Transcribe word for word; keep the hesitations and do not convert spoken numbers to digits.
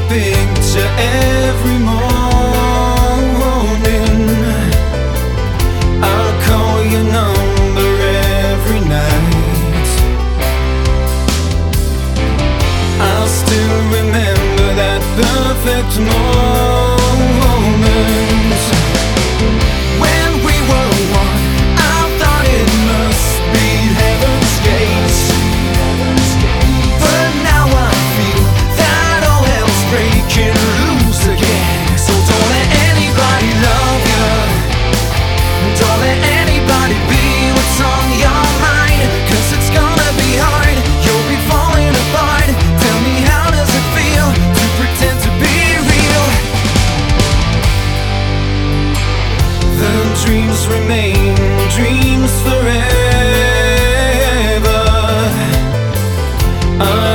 picture every morning. I'll call your number every night. I'll still remember that perfect moment when we were one. I thought it must be heaven's gates, but now I feel that all hell's breaking loose again. So don't let anybody love you, don't let anybody be what's on your mind, 'cause it's gonna be hard, you'll be falling apart. Tell me, how does it feel to pretend to be real? The dreams remain dreams forever. I